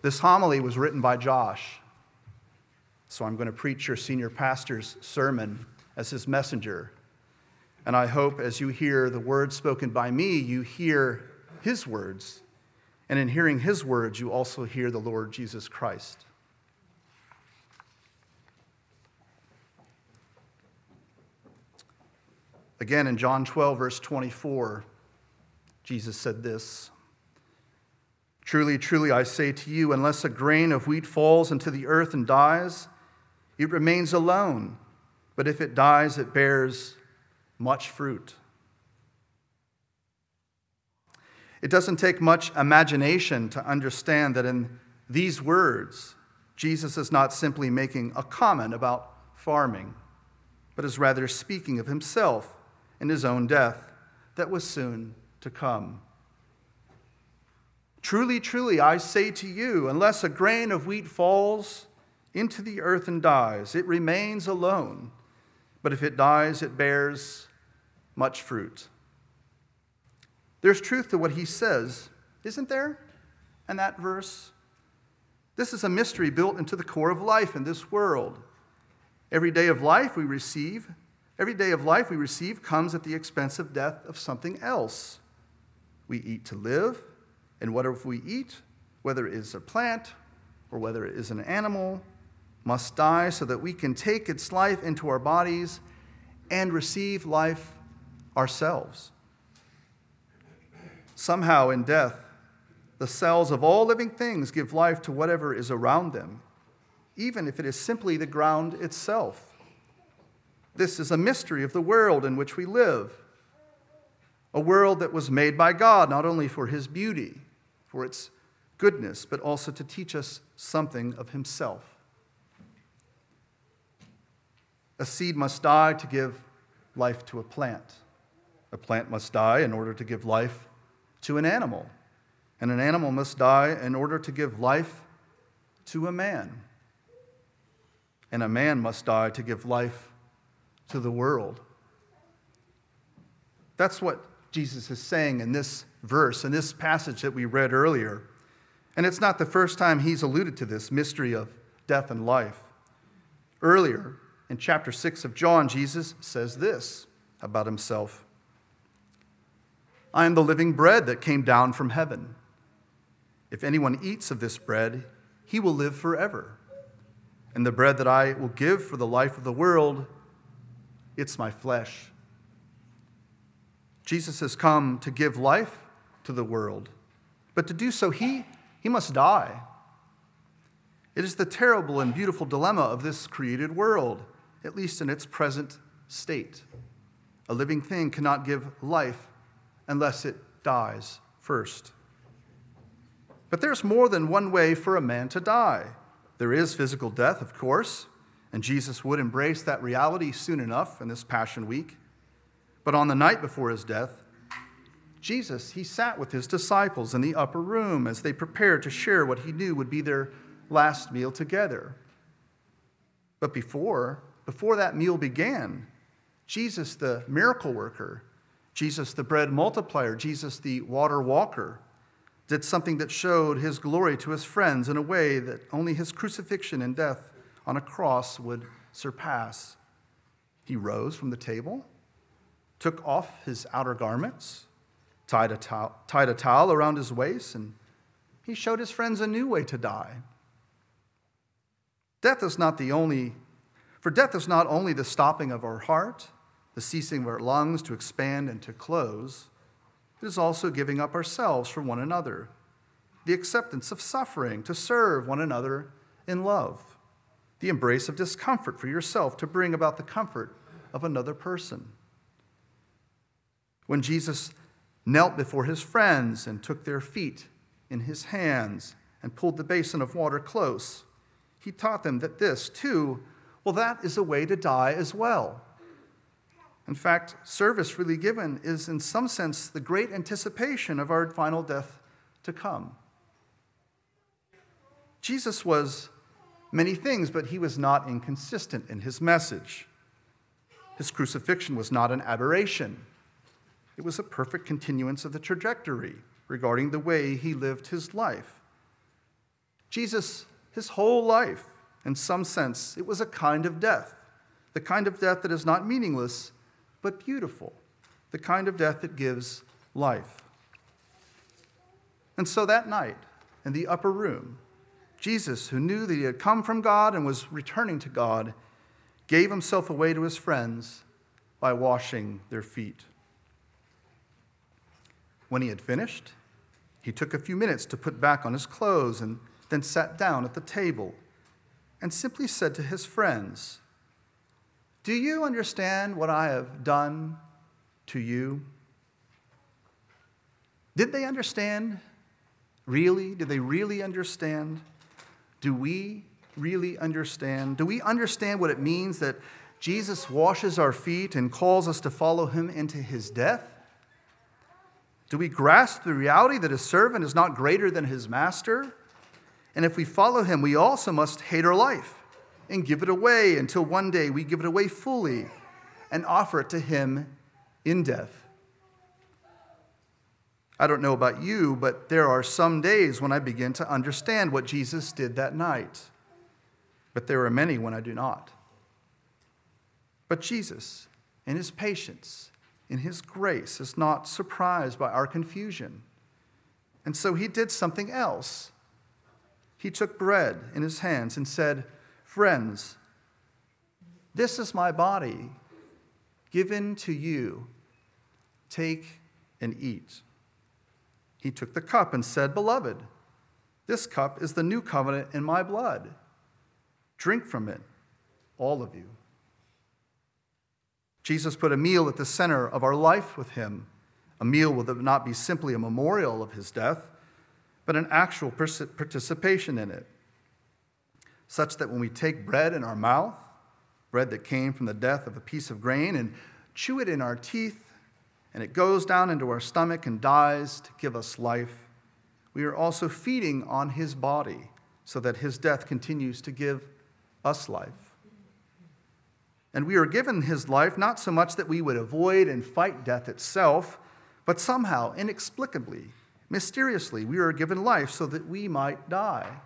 This homily was written by Josh, so I'm going to preach your senior pastor's sermon as his messenger. And I hope as you hear the words spoken by me, you hear his words. And in hearing his words, you also hear the Lord Jesus Christ. Again, in John 12, verse 24, Jesus said this, "Truly, truly, I say to you, unless a grain of wheat falls into the earth and dies, it remains alone. But if it dies, it bears much fruit." It doesn't take much imagination to understand that in these words, Jesus is not simply making a comment about farming, but is rather speaking of himself and his own death that was soon to come. "Truly, truly, I say to you, unless a grain of wheat falls into the earth and dies, it remains alone. But if it dies, it bears much fruit." There's truth to what he says, isn't there, in that verse? This is a mystery built into the core of life in this world. Every day of life we receive comes at the expense of death of something else. We eat to live, and whatever we eat, whether it is a plant or whether it is an animal, must die so that we can take its life into our bodies and receive life ourselves. Somehow in death, the cells of all living things give life to whatever is around them, even if it is simply the ground itself. This is a mystery of the world in which we live, a world that was made by God not only for his beauty, for its goodness, but also to teach us something of himself. A seed must die to give life to a plant. A plant must die in order to give life to an animal. And an animal must die in order to give life to a man. And a man must die to give life to the world. That's what Jesus is saying in this verse, in this passage that we read earlier. And it's not the first time he's alluded to this mystery of death and life. Earlier, in chapter 6 of John, Jesus says this about himself: "I am the living bread that came down from heaven. If anyone eats of this bread, he will live forever. And the bread that I will give for the life of the world, it's my flesh." Jesus has come to give life to the world, but to do so, he must die. It is the terrible and beautiful dilemma of this created world, at least in its present state. A living thing cannot give life unless it dies first. But there's more than one way for a man to die. There is physical death, of course, and Jesus would embrace that reality soon enough in this Passion Week. But on the night before his death, Jesus, he sat with his disciples in the upper room as they prepared to share what he knew would be their last meal together. But before that meal began, Jesus, the miracle worker, Jesus, the bread multiplier, Jesus, the water walker, did something that showed his glory to his friends in a way that only his crucifixion and death on a cross would surpass. He rose from the table, took off his outer garments, tied a towel around his waist, and he showed his friends a new way to die. Death is not only the stopping of our heart, the ceasing of our lungs to expand and to close. It is also giving up ourselves for one another, the acceptance of suffering to serve one another in love, the embrace of discomfort for yourself to bring about the comfort of another person. When Jesus knelt before his friends and took their feet in his hands and pulled the basin of water close, he taught them that this, too, that is a way to die as well. In fact, service really given is in some sense the great anticipation of our final death to come. Jesus was many things, but he was not inconsistent in his message. His crucifixion was not an aberration. It was a perfect continuance of the trajectory regarding the way he lived his life. Jesus, his whole life, in some sense, it was a kind of death. The kind of death that is not meaningless, but beautiful. The kind of death that gives life. And so that night, in the upper room, Jesus, who knew that he had come from God and was returning to God, gave himself away to his friends by washing their feet. When he had finished, he took a few minutes to put back on his clothes and then sat down at the table and simply said to his friends, "Do you understand what I have done to you?" Did they understand? Really? Did they really understand? Do we really understand? Do we understand what it means that Jesus washes our feet and calls us to follow him into his death? Do we grasp the reality that his servant is not greater than his master? And if we follow him, we also must hate our life and give it away until one day we give it away fully and offer it to him in death. I don't know about you, but there are some days when I begin to understand what Jesus did that night. But there are many when I do not. But Jesus, in his patience, in his grace, is not surprised by our confusion. And so he did something else. He took bread in his hands and said, "Friends, this is my body given to you. Take and eat." He took the cup and said, "Beloved, this cup is the new covenant in my blood. Drink from it, all of you." Jesus put a meal at the center of our life with him. A meal will not be simply a memorial of his death, but an actual participation in it, such that when we take bread in our mouth, bread that came from the death of a piece of grain, and chew it in our teeth, and it goes down into our stomach and dies to give us life, we are also feeding on his body so that his death continues to give us life. And we are given his life not so much that we would avoid and fight death itself, but somehow, inexplicably, mysteriously, we are given life so that we might die.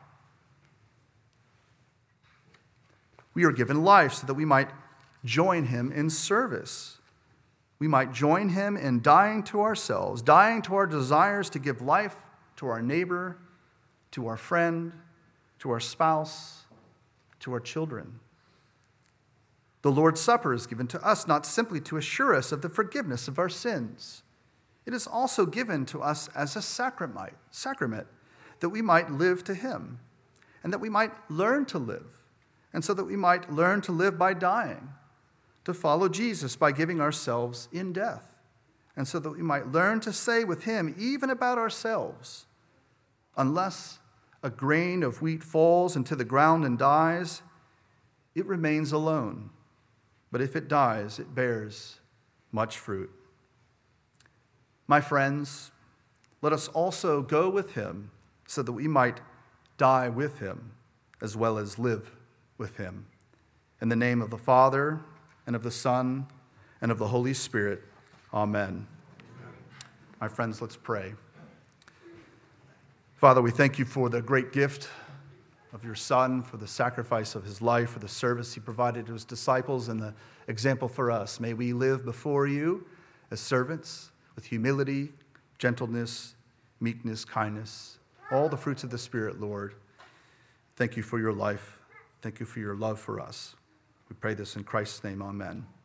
We are given life so that we might join him in service. We might join him in dying to ourselves, dying to our desires to give life to our neighbor, to our friend, to our spouse, to our children. The Lord's Supper is given to us not simply to assure us of the forgiveness of our sins. It is also given to us as a sacrament that we might live to him and that we might learn to live, and so that we might learn to live by dying, to follow Jesus by giving ourselves in death, and so that we might learn to say with him, even about ourselves, "Unless a grain of wheat falls into the ground and dies, it remains alone. But if it dies, it bears much fruit." My friends, let us also go with him so that we might die with him as well as live with him. In the name of the Father, and of the Son, and of the Holy Spirit, amen. My friends, let's pray. Father, we thank you for the great gift of your Son, for the sacrifice of his life, for the service he provided to his disciples, and the example for us. May we live before you as servants with humility, gentleness, meekness, kindness, all the fruits of the Spirit, Lord. Thank you for your life. Thank you for your love for us. We pray this in Christ's name, amen.